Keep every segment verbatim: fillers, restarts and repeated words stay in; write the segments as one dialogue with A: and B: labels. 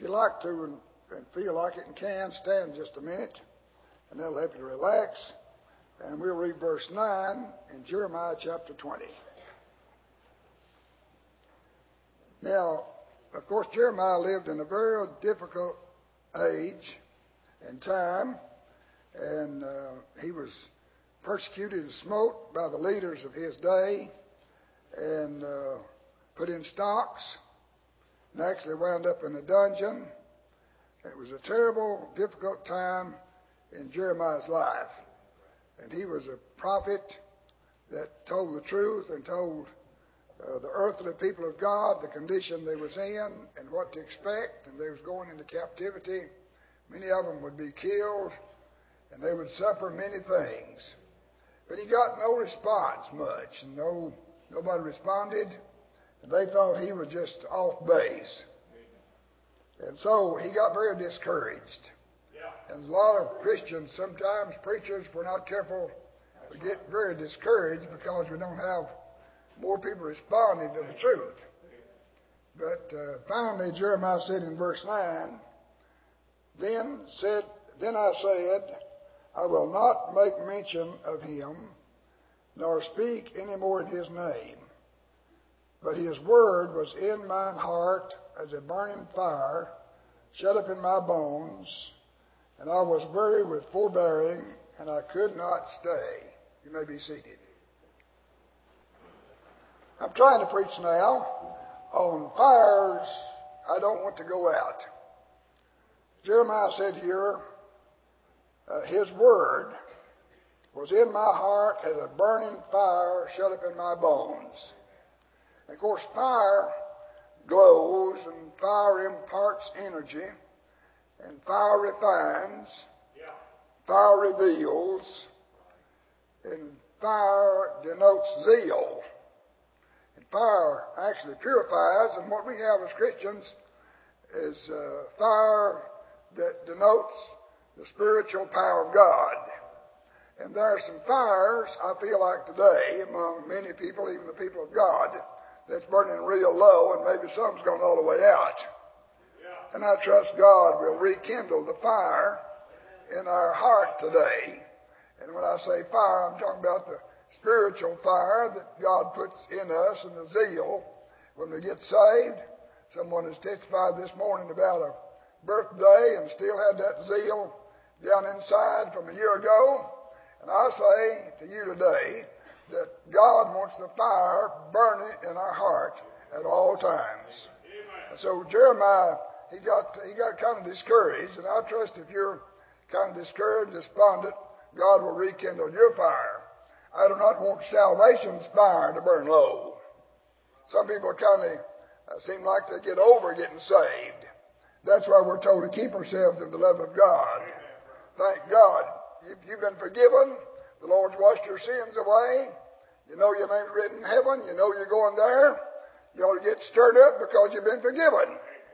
A: like to and, and feel like it and can, stand just a minute, and that'll help you to relax. And we'll read verse nine in Jeremiah chapter twenty. Now, of course, Jeremiah lived in a very difficult age and time, and uh, he was persecuted and smote by the leaders of his day, and uh, put in stocks, and actually wound up in a dungeon. It was a terrible, difficult time in Jeremiah's life. And he was a prophet that told the truth and told uh, the earthly people of God the condition they was in and what to expect. And they was going into captivity. Many of them would be killed, and they would suffer many things. But he got no response much, and no nobody responded. And they thought he was just off base. And so he got very discouraged. And a lot of Christians, sometimes preachers, if we're not careful, we get very discouraged because we don't have more people responding to the truth. But uh, finally, Jeremiah said in verse nine, Then said, Then I said, I will not make mention of him, nor speak any more in his name. But his word was in mine heart as a burning fire, shut up in my bones, and I was weary with forbearing, and I could not stay. You may be seated. I'm trying to preach now on fires I don't want to go out. Jeremiah said here, uh, his word was in my heart as a burning fire shut up in my bones. And of course, fire glows, and fire imparts energy, and fire refines, yeah. Fire reveals, and fire denotes zeal. And fire actually purifies, and what we have as Christians is uh, fire that denotes the spiritual power of God. And there are some fires, I feel like today, among many people, even the people of God, that's burning real low, and maybe some's gone all the way out. Yeah. And I trust God will rekindle the fire in our heart today. And when I say fire, I'm talking about the spiritual fire that God puts in us, and the zeal when we get saved. Someone has testified this morning about a birthday and still had that zeal down inside from a year ago. And I say to you today that God wants the fire burning in our heart at all times. And so Jeremiah, he got he got kind of discouraged, and I trust if you're kind of discouraged, despondent, God will rekindle your fire. I do not want salvation's fire to burn low. Some people kind of uh, seem like they get over getting saved. That's why we're told to keep ourselves in the love of God. Thank God. If you've been forgiven, the Lord's washed your sins away. You know your name's written in heaven. You know you're going there. You ought to get stirred up because you've been forgiven.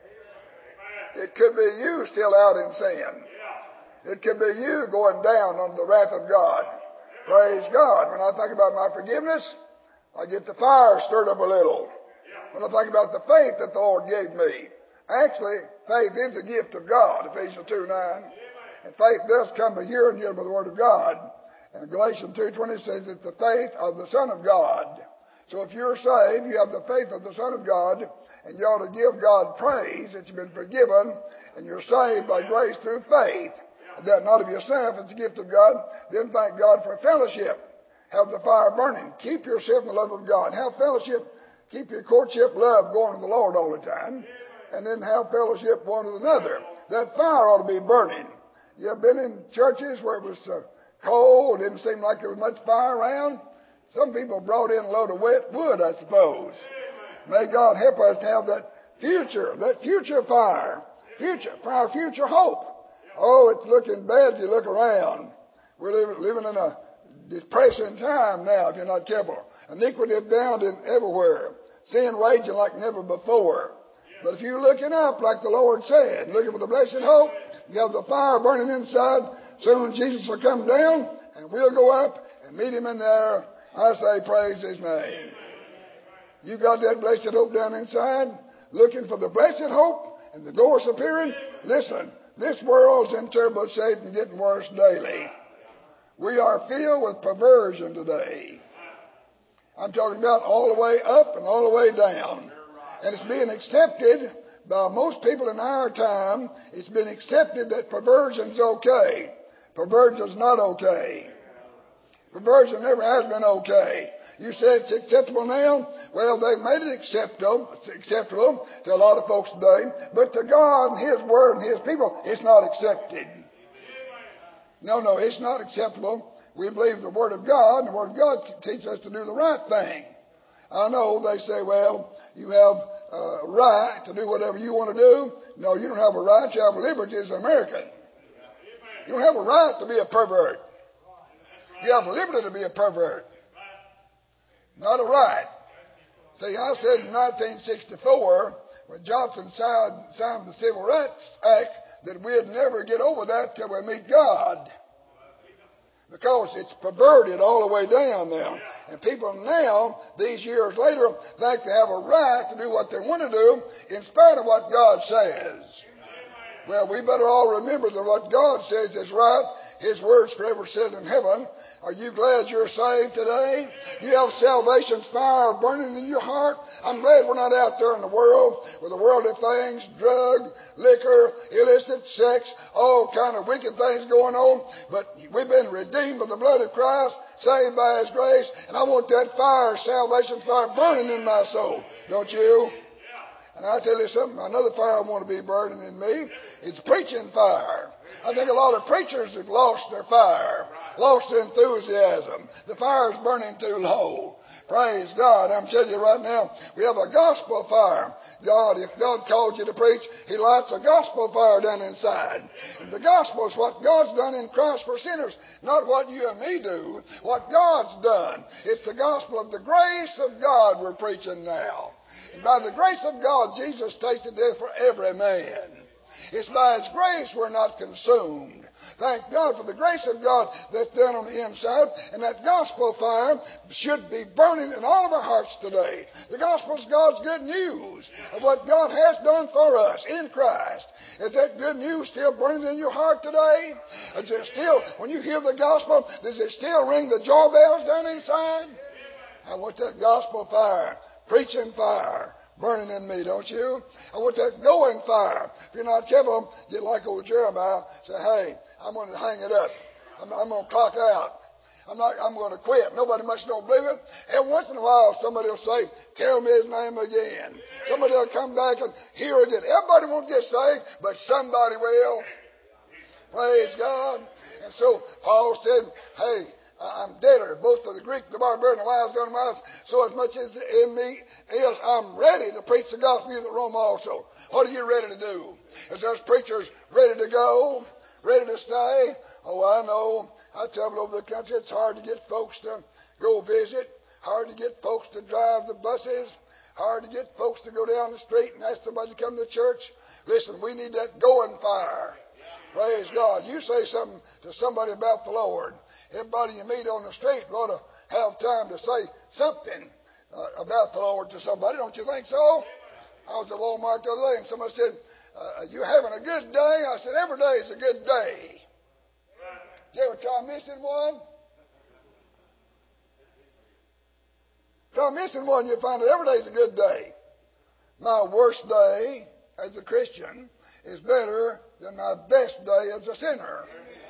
A: It could be you still out in sin. It could be you going down under the wrath of God. Praise God. When I think about my forgiveness, I get the fire stirred up a little. When I think about the faith that the Lord gave me. Actually, faith is a gift of God, Ephesians two nine. And faith does come by hearing, hearing by the word of God. And Galatians two twenty says it's the faith of the Son of God. So if you're saved, you have the faith of the Son of God, and you ought to give God praise that you've been forgiven, and you're saved by grace through faith. And that not of yourself, it's a gift of God. Then thank God for fellowship. Have the fire burning. Keep yourself in the love of God. Have fellowship. Keep your courtship love going to the Lord all the time. And then have fellowship one with another. That fire ought to be burning. You have been in churches where it was uh, cold, didn't seem like there was much fire around. Some people brought in a load of wet wood, I suppose. May God help us to have that future, that future fire, future, for our future hope. Oh, it's looking bad if you look around. We're living, living in a depressing time now if you're not careful. Iniquity abounding everywhere. Sin raging like never before. But if you're looking up, like the Lord said, looking for the blessed hope, you have the fire burning inside. Soon Jesus will come down, and we'll go up and meet him in there. I say, praise his name. You got that blessed hope down inside, looking for the blessed hope, And the glory's appearing. Listen, this world's in terrible shape and getting worse daily. We are filled with perversion today. I'm talking about all the way up and all the way down. And it's being accepted by most people in our time. It's been accepted that perversion's okay. Perversion's not okay. Perversion never has been okay. You say it's acceptable now? Well, they've made it acceptable, it's acceptable to a lot of folks today. But to God and His Word and His people, it's not accepted. No, no, it's not acceptable. We believe the Word of God, and the Word of God teaches us to do the right thing. I know they say, well, you have a right to do whatever you want to do. No, you don't have a right. You have liberty as an American. You don't have a right to be a pervert. You have liberty to be a pervert. Not a right. See, I said in nineteen sixty-four, when Johnson signed, signed the Civil Rights Act, that we'd never get over that till we meet God. Because it's perverted all the way down now. And people now, these years later, think they have a right to do what they want to do in spite of what God says. Well, we better all remember that what God says is right. His word's forever settled in heaven. Are you glad you're saved today? Do you have salvation's fire burning in your heart? I'm glad we're not out there in the world with the worldly things, drug, liquor, illicit sex, all kind of wicked things going on. But we've been redeemed by the blood of Christ, saved by His grace, and I want that fire, salvation's fire, burning in my soul. Don't you? And I tell you something, another fire I want to be burning in me is preaching fire. I think a lot of preachers have lost their fire, lost their enthusiasm. The fire's burning too low. Praise God. I'm telling you right now, we have a gospel fire. God, if God called you to preach, He lights a gospel fire down inside. And the gospel is what God's done in Christ for sinners, not what you and me do, what God's done. It's the gospel of the grace of God we're preaching now. And by the grace of God, Jesus tasted death for every man. It's by His grace we're not consumed. Thank God for the grace of God that's done on the inside. And that gospel fire should be burning in all of our hearts today. The gospel is God's good news of what God has done for us in Christ. Is that good news still burning in your heart today? Is it still, when you hear the gospel, does it still ring the joy bells down inside? I want that gospel fire, preaching fire, burning in me, don't you? I want that going fire. If you're not careful, get like old Jeremiah, say, hey, I'm going to hang it up. I'm, I'm going to clock out. I'm not, I'm going to quit. Nobody much don't believe it. Every once in a while, somebody will say, tell me His name again. Somebody will come back and hear it again. Everybody won't get saved, but somebody will. Praise God. And so Paul said, hey, I'm debtor, both to the Greek, the barbarian, the wise, the unwise. So as much as in me is, I'm ready to preach the gospel to Rome also. What are you ready to do? Is those preachers ready to go? Ready to stay? Oh, I know. I travel over the country. It's hard to get folks to go visit. Hard to get folks to drive the buses. Hard to get folks to go down the street and ask somebody to come to church. Listen, we need that going fire. Praise God. You say something to somebody about the Lord. Everybody you meet on the street ought to have time to say something uh, about the Lord to somebody. Don't you think so? I was at Walmart the other day and somebody said, uh, you having a good day? I said, every day is a good day. Did you ever try missing one? Try missing one, you'll find that every day is a good day. My worst day as a Christian is better than my best day as a sinner.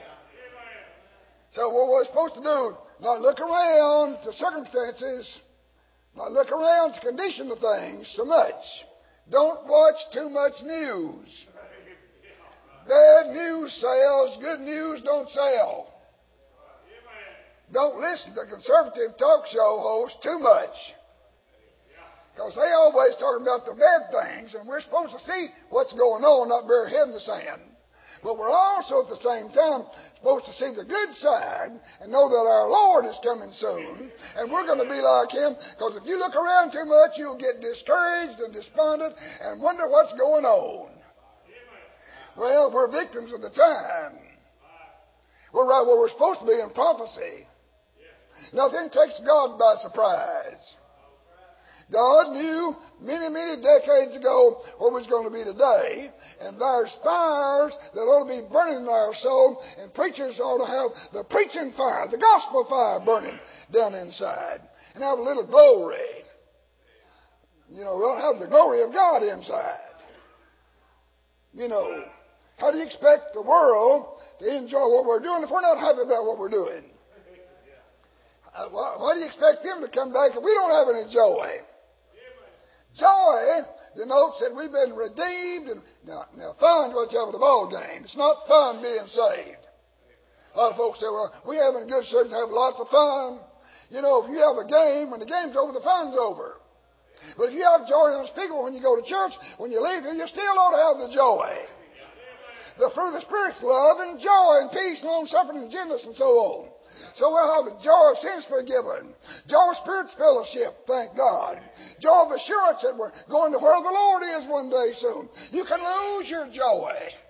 A: So what we're supposed to do, not look around to circumstances, not look around to condition of things so much. Don't watch too much news. Bad news sells, good news don't sell. Don't listen to conservative talk show hosts too much. Because they always talking about the bad things, and we're supposed to see what's going on, not bury head in the sand. But we're also at the same time supposed to see the good side and know that our Lord is coming soon. And we're going to be like Him, because if you look around too much, you'll get discouraged and despondent and wonder what's going on. Well, we're victims of the time. We're right where we're supposed to be in prophecy. Nothing takes God by surprise. God knew many, many decades ago where we're going to be today. And there's fires that ought to be burning in our soul. And preachers ought to have the preaching fire, the gospel fire burning down inside. And have a little glory. You know, we ought to have the glory of God inside. You know, how do you expect the world to enjoy what we're doing if we're not happy about what we're doing? Uh, why, why do you expect them to come back if we don't have any joy? Joy denotes that we've been redeemed. And now, now fun's what's having a ball game. It's not fun being saved. A lot of folks say, well, we having a good church and have lots of fun. You know, if you have a game, when the game's over, the fun's over. But if you have joy unspeakable when you go to church, when you leave here, you still ought to have the joy. The fruit of the Spirit's love and joy and peace, long-suffering and gentleness and so on. So we'll have the joy of sins forgiven. Joy of Spirit's fellowship, thank God. Joy of assurance that we're going to where the Lord is one day soon. You can lose your joy.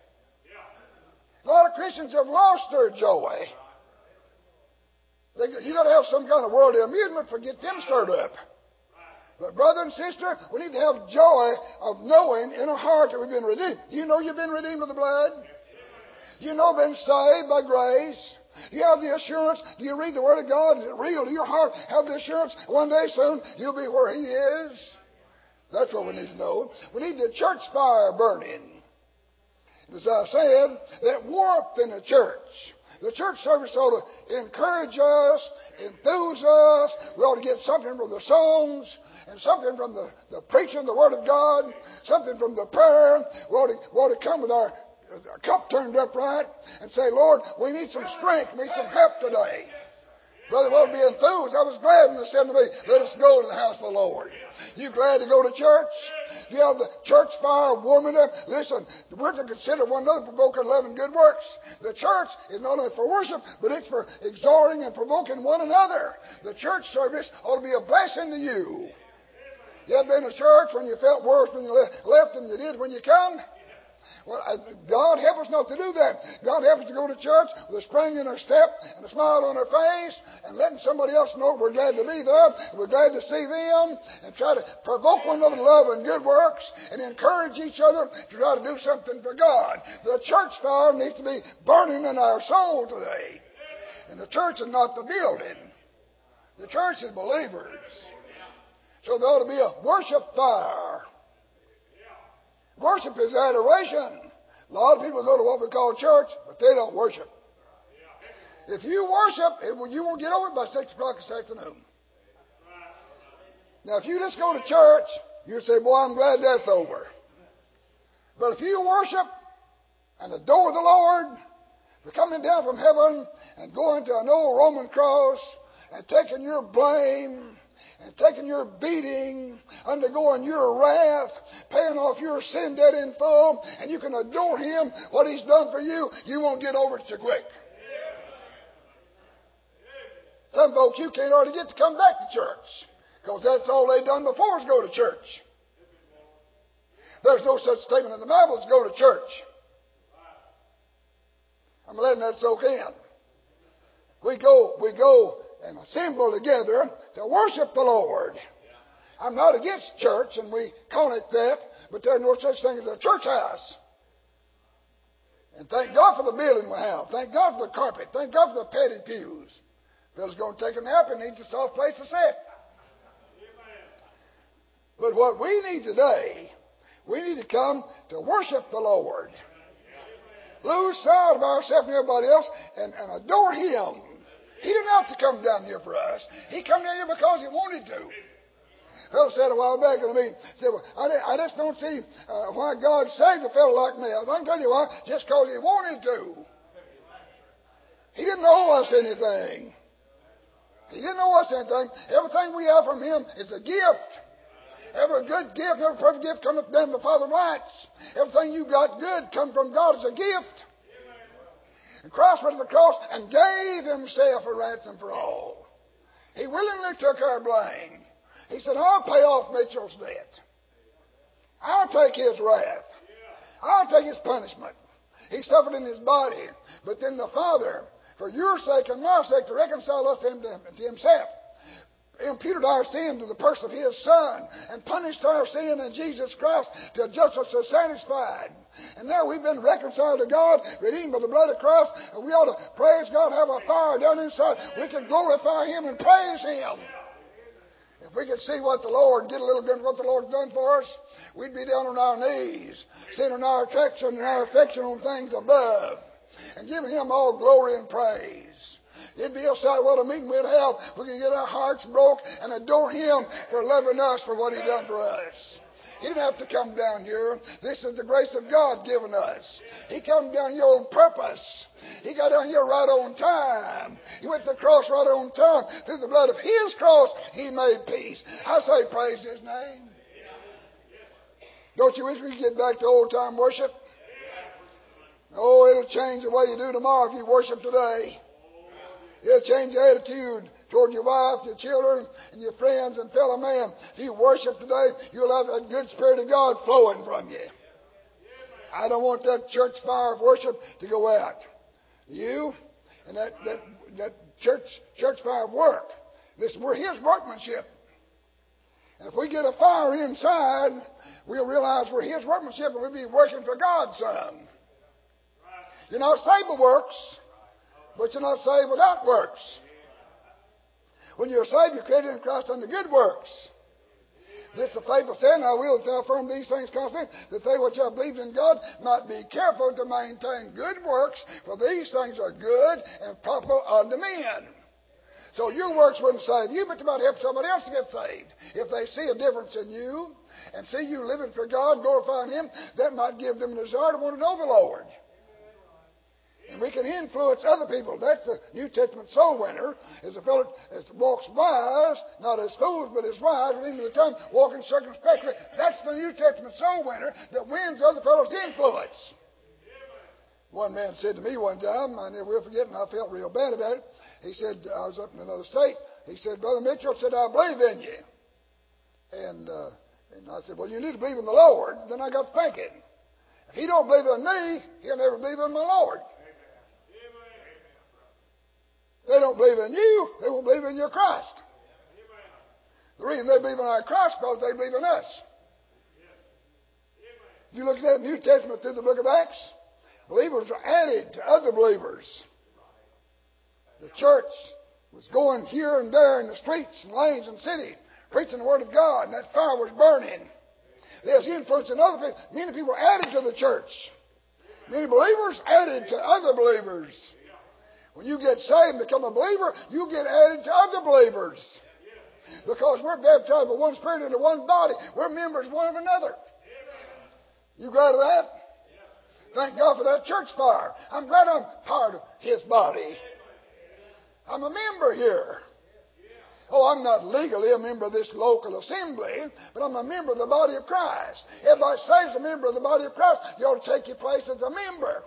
A: A lot of Christians have lost their joy. You've got to have some kind of worldly amusement to get them stirred up. But brother and sister, we need to have joy of knowing in our heart that we've been redeemed. Do you know you've been redeemed with the blood? Do you know you've been saved by grace? Do you have the assurance? Do you read the Word of God? Is it real to your heart? Have the assurance one day soon you'll be where He is? That's what we need to know. We need the church fire burning. As I said, that warmth in the church. The church service ought to encourage us, enthuse us. We ought to get something from the songs and something from the, the preaching of the Word of God, something from the prayer. We ought to, we ought to come with our a cup turned upright and say, Lord, we need some strength, we need some help today. Brother, we'll be enthused. I was glad when they said to me, let us go to the house of the Lord. You glad to go to church? Do you have the church fire warming up? Listen, we're to consider one another, provoking love and good works. The church is not only for worship, but it's for exhorting and provoking one another. The church service ought to be a blessing to you. You ever been to church when you felt worse when you left than you did when you come? Well, God help us not to do that. God help us to go to church with a spring in our step and a smile on our face and letting somebody else know we're glad to be there, we're glad to see them, and try to provoke one another to love and good works and encourage each other to try to do something for God. The church fire needs to be burning in our soul today. And the church is not the building. The church is believers. So there ought to be a worship fire. Worship is adoration. A lot of people go to what we call church, but they don't worship. If you worship, it will, you won't get over it by six o'clock this afternoon. Now, if you just go to church, you say, boy, I'm glad that's over. But if you worship and adore the Lord for coming down from heaven and going to an old Roman cross and taking your blame and taking your beating, undergoing your wrath, paying off your sin debt in full, and you can adore Him, what He's done for you, you won't get over it so quick. Some folks, you can't hardly get to come back to church, because that's all they've done before is go to church. There's no such statement in the Bible as go to church. I'm letting that soak in. We go, we go and assemble together to worship the Lord. I'm not against church, and we call it that, but there's no such thing as a church house. And thank God for the building we have. Thank God for the carpet. Thank God for the padded pews. Bill's going to take a nap and needs a soft place to sit. But what we need today, we need to come to worship the Lord. Lose sight of ourselves and everybody else and, and adore Him. He didn't have to come down here for us. He come down here because He wanted to. A fellow said a while back to me, said, well, I, I just don't see uh, why God saved a fellow like me. I can tell you why, just because He wanted to. He didn't owe us anything. He didn't owe us anything. Everything we have from Him is a gift. Every good gift, every perfect gift cometh down from the Father of lights. Everything you got good come from God as a gift. And Christ went to the cross and gave Himself a ransom for all. He willingly took our blame. He said, I'll pay off Mitchell's debt. I'll take his wrath. I'll take his punishment. He suffered in His body. But then the Father, for your sake and my sake, to reconcile us to, him, to Himself, imputed our sin to the person of His Son and punished our sin in Jesus Christ till justice is satisfied. And now we've been reconciled to God, redeemed by the blood of Christ, and we ought to praise God, have a fire down inside. We can glorify Him and praise Him. If we could see what the Lord, get a little glimpse of what the Lord's done for us, we'd be down on our knees, centering our affection and our affection on things above, and giving Him all glory and praise. It'd be a sight, what a meeting we'd have. We could get our hearts broke and adore Him for loving us for what He done for us. He didn't have to come down here. This is the grace of God given us. He come down here on purpose. He got down here right on time. He went to the cross right on time. Through the blood of His cross, He made peace. I say praise His name. Don't you wish we could get back to old time worship? Oh, it'll change the way you do tomorrow if you worship today. It'll change your attitude toward your wife, your children, and your friends and fellow man. If you worship today, you'll have a good Spirit of God flowing from you. I don't want that church fire of worship to go out. You and that, that, that church, church fire of work. Listen, we're His workmanship. And if we get a fire inside, we'll realize we're His workmanship and we'll be working for God some. You're not saved by works, but you're not saved without works. When you're saved, you're created in Christ unto good works. This the faithful saying, I will affirm these things constantly, that they which have believed in God might be careful to maintain good works, for these things are good and proper unto men. So your works wouldn't save you, but you might help somebody else to get saved. If they see a difference in you and see you living for God, glorifying Him, that might give them a desire to want to know the Lord. And we can influence other people. That's the New Testament soul winner, is a fellow that walks wise, not as fools, but as wise, redeeming the tongue, walking circumspectly. That's the New Testament soul winner that wins other fellows' influence. One man said to me one time, I never will forget, and I felt real bad about it. He said, I was up in another state. He said, Brother Mitchell, said, I believe in you. And, uh, and I said, well, you need to believe in the Lord. Then I got thinking, if He don't believe in me, He'll never believe in my Lord. They don't believe in you, they won't believe in your Christ. The reason they believe in our Christ is because they believe in us. You look at that New Testament through the book of Acts, believers are added to other believers. The church was going here and there in the streets and lanes and cities, preaching the Word of God, and that fire was burning. There's influence in other people. Many people were added to the church. Many believers added to other believers. When you get saved and become a believer, you get added to other believers. Because we're baptized by one Spirit into one body. We're members one of another. You glad of that? Thank God for that church fire. I'm glad I'm part of His body. I'm a member here. Oh, I'm not legally a member of this local assembly, but I'm a member of the body of Christ. Everybody saves a member of the body of Christ. You ought to take your place as a member.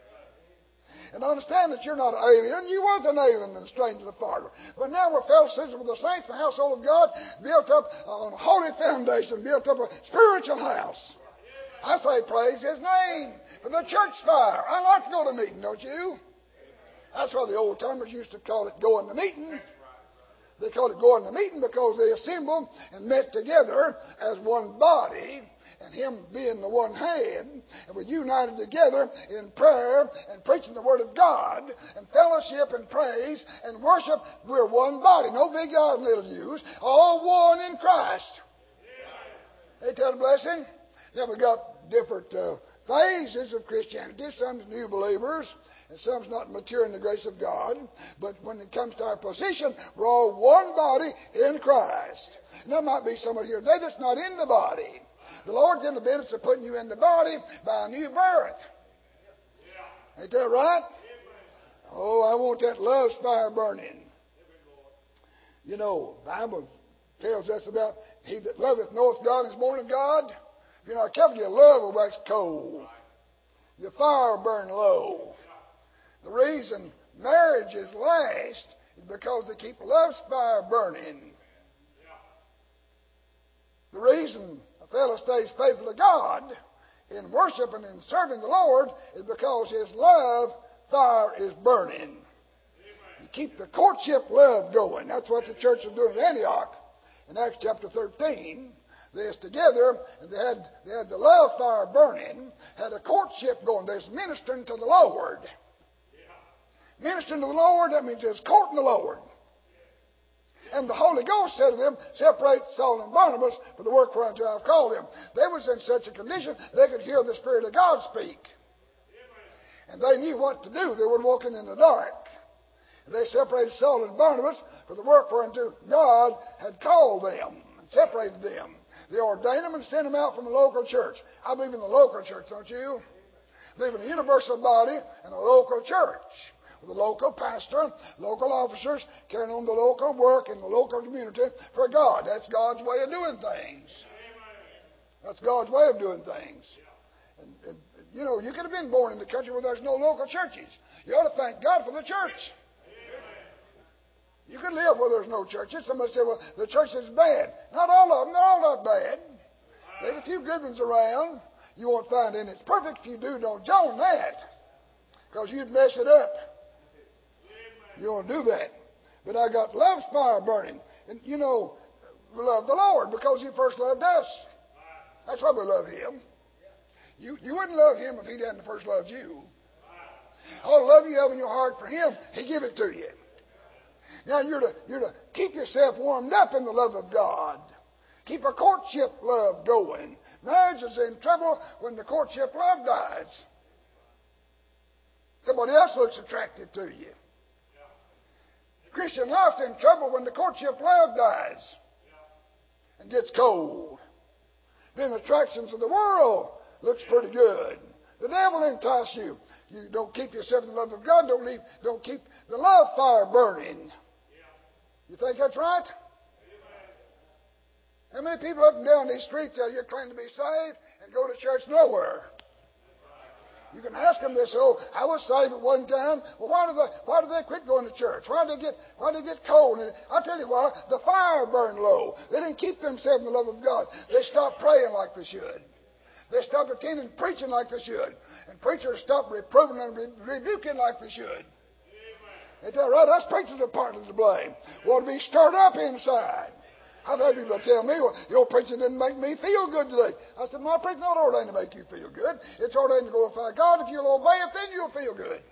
A: And understand that you're not an alien. You was an alien and a stranger to the Father. But now we're fellow citizens with the saints, the household of God, built up on a holy foundation, built up a spiritual house. I say praise His name for the church fire. I like to go to meeting, don't you? That's why the old timers used to call it going to meeting. They called it going to meeting because they assembled and met together as one body. And Him being the one head, and we're united together in prayer and preaching the Word of God, and fellowship and praise and worship. We're one body. No big God, little U's. All one in Christ. Ain't that a blessing? Now we've got different uh, phases of Christianity. Some's new believers, and some's not mature in the grace of God. But when it comes to our position, we're all one body in Christ. And there might be somebody here today that's not in the body. The Lord's in the business of putting you in the body by a new birth. Ain't that right? Oh, I want that love fire burning. You know, the Bible tells us about he that loveth knoweth God and is born of God. If you're not careful, your love will wax cold. Your fire will burn low. The reason marriages last is because they keep love's fire burning. The reason a fellow stays faithful to God in worship and in serving the Lord is because his love fire is burning. He keep the courtship love going. That's what the church was doing at Antioch. In Acts chapter thirteen, they was together and they had they had the love fire burning, had a courtship going. They was ministering to the Lord. Ministering to the Lord, that means they was courting the Lord. And the Holy Ghost said to them, separate Saul and Barnabas for the work whereunto I have called them. They was in such a condition they could hear the Spirit of God speak. And they knew what to do. They weren't walking in the dark. They separated Saul and Barnabas for the work whereunto God had called them and separated them. They ordained them and sent them out from the local church. I believe in the local church, don't you? I believe in a universal body and a local church. With a local pastor, local officers, carrying on the local work in the local community for God. That's God's way of doing things. That's God's way of doing things. And, and, you know, you could have been born in the country where there's no local churches. You ought to thank God for the church. You could live where there's no churches. Somebody say, well, the church is bad. Not all of them. They're all not bad. There's a few good ones around. You won't find any. It's perfect. If you do, don't join that. Because you'd mess it up. You don't do that. But I got love's fire burning. And, you know, we love the Lord because He first loved us. That's why we love Him. You, you wouldn't love Him if He hadn't first loved you. All the love you have in your heart for Him, He give it to you. Now, you're to, you're to keep yourself warmed up in the love of God. Keep a courtship love going. Marriage is in trouble when the courtship love dies. Somebody else looks attractive to you. Christian life's in trouble when the courtship love dies and gets cold. Then the attractions of the world looks pretty good. The devil entice you. You don't keep yourself in the love of God. Don't leave, don't keep the love fire burning. You think that's right? How many people up and down these streets out here claim to be saved and go to church nowhere? You can ask them this, oh, I was saved at one time. Well, why did they, why did they quit going to church? Why did they get, why did they get cold? And I'll tell you why. The fire burned low. They didn't keep themselves in the love of God. They stopped praying like they should. They stopped attending preaching like they should. And preachers stopped reproving and re- rebuking like they should. Ain't that right? Us preachers are partly to blame. We ought to be stirred up inside. I've had people tell me, well, your preaching didn't make me feel good today. I said, my preaching not ordained to make you feel good. It's ordained to glorify God. If you'll obey it, then you'll feel good.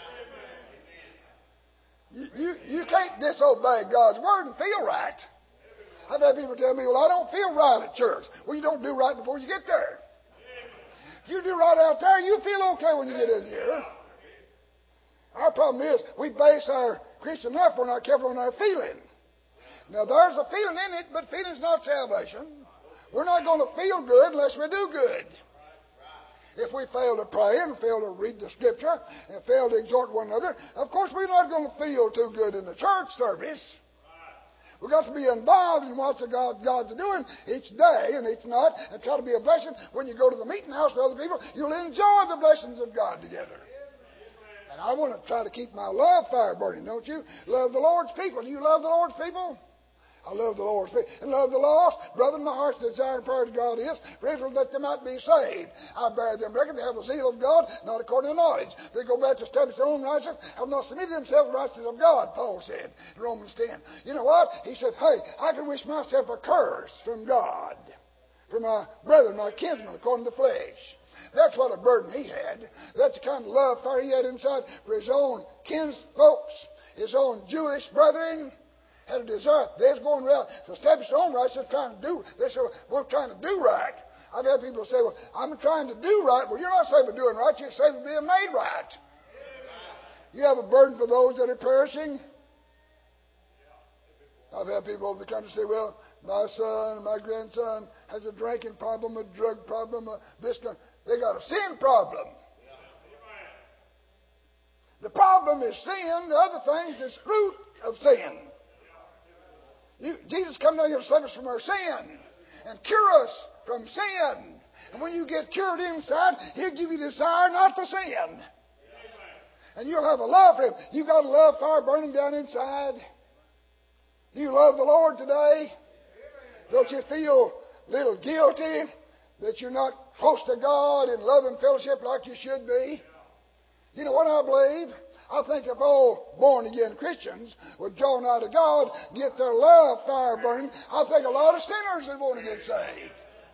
A: You, you, you can't disobey God's word and feel right. I've had people tell me, well, I don't feel right at church. Well, you don't do right before you get there. If you do right out there, you feel okay when you get in here. Our problem is we base our Christian life, we're not careful on our feeling. Now, there's a feeling in it, but feeling's not salvation. We're not going to feel good unless we do good. If we fail to pray and fail to read the Scripture and fail to exhort one another, of course we're not going to feel too good in the church service. We've got to be involved in what the God, God's doing each day and each night and try to be a blessing. When you go to the meeting house with other people, you'll enjoy the blessings of God together. And I want to try to keep my love fire burning, don't you? Love the Lord's people. Do you love the Lord's people? I love the Lord's people and love the lost. Brother, my heart's desire and prayer to God is for Israel that they might be saved. I bear them record. They have the zeal of God, not according to knowledge. They go back to establish their own righteousness, have not submitted themselves to the righteousness of God, Paul said in Romans ten. You know what? He said, hey, I can wish myself a curse from God, for my brethren, my kinsmen, according to the flesh. That's what a burden he had. That's the kind of love fire he had inside for his own kinsfolks, his own Jewish brethren. Had a desire. They're going around to establish their own rights. They're trying to do. They say, well, we're trying to do right. I've had people say, well, I'm trying to do right. Well, you're not saved for doing right. You're saved for being made right. You have a burden for those that are perishing. I've had people over the country say, well, my son, my grandson has a drinking problem, a drug problem, a this kind. They got a sin problem. The problem is sin. The other things is fruit of sin. You, Jesus come down here to save us from our sin and cure us from sin. And when you get cured inside, He'll give you desire not to sin. And you'll have a love for Him. You've got a love fire burning down inside. Do you love the Lord today? Don't you feel a little guilty that you're not close to God in love and fellowship like you should be? You know what I believe? I think if all born-again Christians would draw nigh to God, get their love fire burning, I think a lot of sinners would want to get saved.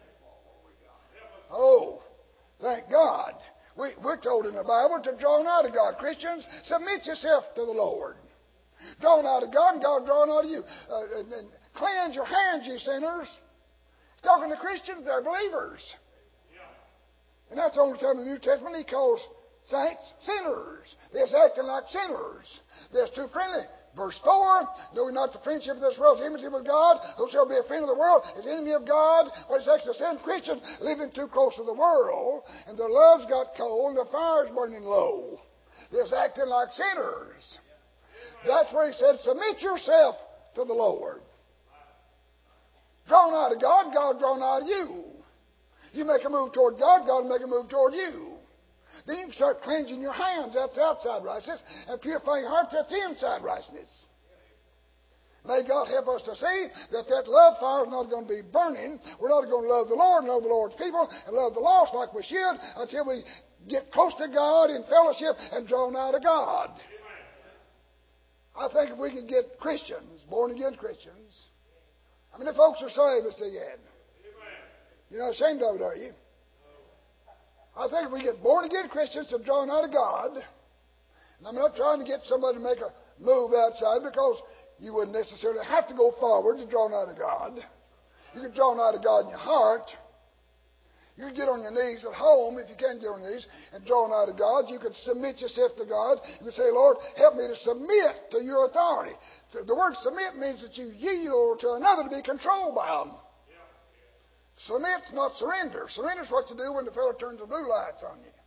A: Oh, thank God. We, we're told in the Bible to draw nigh to God. Christians, submit yourself to the Lord. Draw nigh to God, and God draw nigh to you. Uh, and, and cleanse your hands, you sinners. He's talking to Christians, they're believers. And that's the only time in the New Testament he calls saints sinners. They're acting like sinners. They're too friendly. Verse four, knowing not the friendship of this world, enmity with God, who shall be a friend of the world is enemy of God. What is actually sin? Christians living too close to the world, and their love's got cold, and their fire's burning low. They're acting like sinners. That's where he said, submit yourself to the Lord. Draw nigh to God, God draw nigh to you. You make a move toward God, God will make a move toward you. Then you can start cleansing your hands. That's outside righteousness. And purifying your heart, that's inside righteousness. May God help us to see that that love fire is not going to be burning. We're not going to love the Lord and love the Lord's people and love the lost like we should until we get close to God in fellowship and draw nigh to God. I think if we can get Christians, born-again Christians, I mean, the folks are saved as they end. You're not ashamed of it, are you? I think if we get born-again Christians to draw nigh to God, and I'm not trying to get somebody to make a move outside because you wouldn't necessarily have to go forward to draw nigh to God. You can draw nigh to God in your heart. You can get on your knees at home, if you can get on your knees, and draw nigh to God. You can submit yourself to God. You can say, Lord, help me to submit to your authority. The word submit means that you yield to another to be controlled by them. Submit's not surrender. Surrender's what you do when the fellow turns the blue lights on you.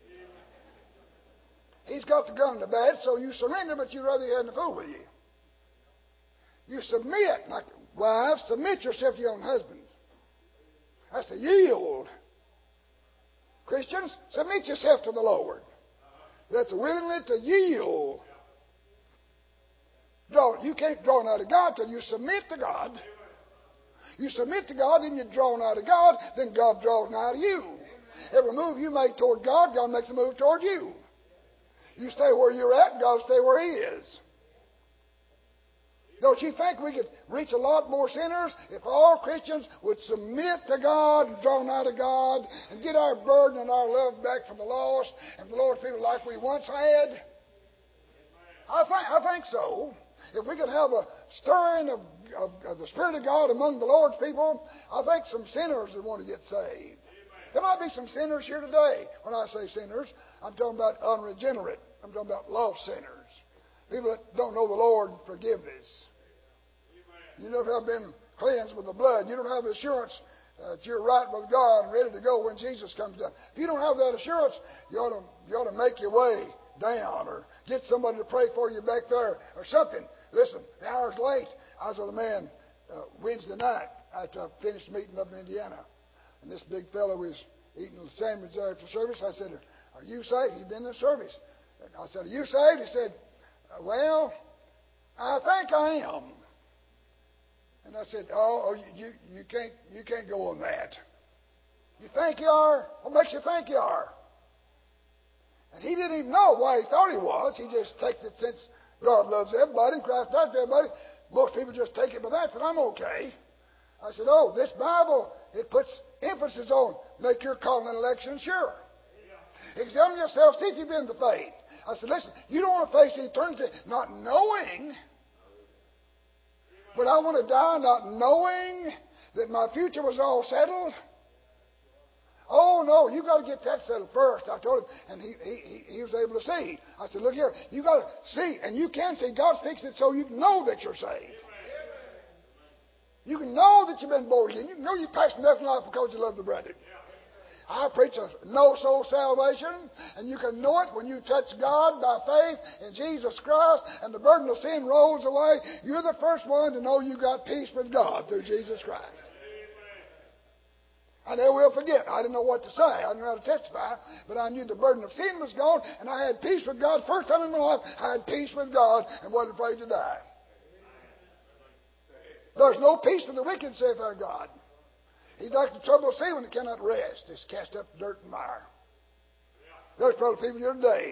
A: He's got the gun in the bed, so you surrender, but you'd rather he hadn't fool with you. You submit, like wives, submit yourself to your own husbands. That's to yield. Christians, submit yourself to the Lord. That's willingly to yield. Draw, you can't draw nigh to God till you submit to God. You submit to God, then you draw nigh to God, then God draws nigh to you. Every move you make toward God, God makes a move toward you. You stay where you're at, God will stay where He is. Don't you think we could reach a lot more sinners if all Christians would submit to God and draw nigh to God and get our burden and our love back from the lost and the Lord's people like we once had? I think, I think so. If we could have a stirring of, of, of the Spirit of God among the Lord's people, I think some sinners would want to get saved. There might be some sinners here today. When I say sinners, I'm talking about unregenerate. I'm talking about lost sinners. People that don't know the Lord and forgiveness. You never have been cleansed with the blood. You don't have assurance uh, that you're right with God and ready to go when Jesus comes down. If you don't have that assurance, you ought to, you ought to make your way down or get somebody to pray for you back there or something. Listen, the hour's late. I was with a man uh, Wednesday night after I finished meeting up in Indiana. And this big fellow was eating the sandwich there after service. I said, are you saved? He'd been in the service. And I said, are you saved? He said, well, I think I am. And I said, oh, you, you, you can't you can't go on that. You think you are? What makes you think you are? And he didn't even know why he thought he was. He just takes it since God loves everybody, Christ died for everybody. Most people just take it by that, that I'm okay. I said, oh, this Bible, it puts emphasis on make your calling and election sure. Examine yourself, see if you've been in the faith. I said, listen, you don't want to face eternity not knowing, but I want to die not knowing that my future was all settled. Oh, no, you got to get that settled first. I told him, and he, he, he was able to see. I said, look here, you got to see, and you can see. God's fixed it so you can know that you're saved. You can know that you've been born again. You can know you passed death in life because you love the brethren. I preach a no soul salvation, and you can know it when you touch God by faith in Jesus Christ, and the burden of sin rolls away. You're the first one to know you got peace with God through Jesus Christ. I never will forget. I didn't know what to say. I didn't know how to testify, but I knew the burden of sin was gone, and I had peace with God. First time in my life, I had peace with God and wasn't afraid to die. There's no peace to the wicked, saith our God. He's like the trouble of sea when it cannot rest. It's cast up dirt and mire. There's probably people here today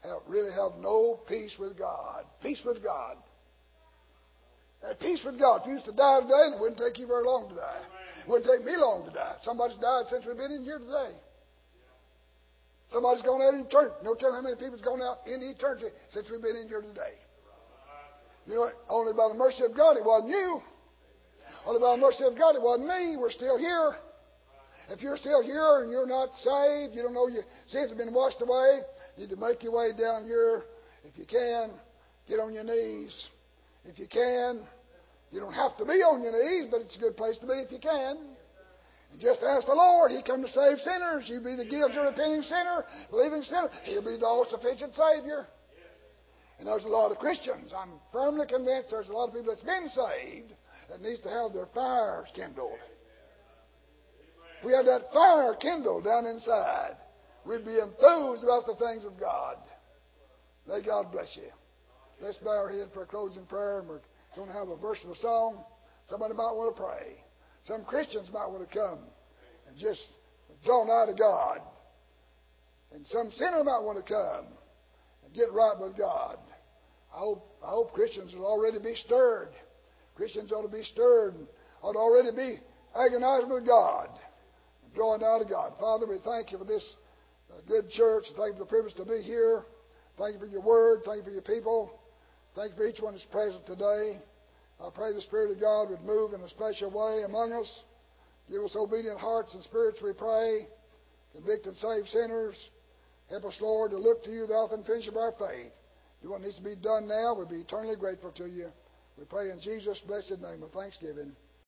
A: have, really have no peace with God. Peace with God. That peace with God. If you used to die today, it wouldn't take you very long to die. It wouldn't take me long to die. Somebody's died since we've been in here today. Somebody's gone out in eternity. No telling how many people's gone out in eternity since we've been in here today. You know what? Only by the mercy of God, it wasn't you. Only by the mercy of God, it wasn't me. We're still here. If you're still here and you're not saved, you don't know your sins have been washed away, you need to make your way down here. If you can, get on your knees. If you can, you don't have to be on your knees, but it's a good place to be if you can. And just ask the Lord. He come to save sinners. You be the guilty, repenting sinner, believing sinner. He'll be the all-sufficient Savior. And there's a lot of Christians. I'm firmly convinced there's a lot of people that's been saved that needs to have their fires kindled. If we had that fire kindled down inside, we'd be enthused about the things of God. May God bless you. Let's bow our head for a closing prayer, and we're going to have a verse of a song. Somebody might want to pray. Some Christians might want to come and just draw nigh to God. And some sinner might want to come and get right with God. I hope, I hope Christians will already be stirred. Christians ought to be stirred and ought to already be agonizing with God and drawing nigh to God. Father, we thank you for this uh, good church. Thank you for the privilege to be here. Thank you for your word. Thank you for your people. Thank you for each one that's present today. I pray the Spirit of God would move in a special way among us. Give us obedient hearts and spirits, we pray. Convict and save sinners. Help us, Lord, to look to you, the author and finisher of our faith. Do what needs to be done now. We'll be eternally grateful to you. We pray in Jesus' blessed name with thanksgiving.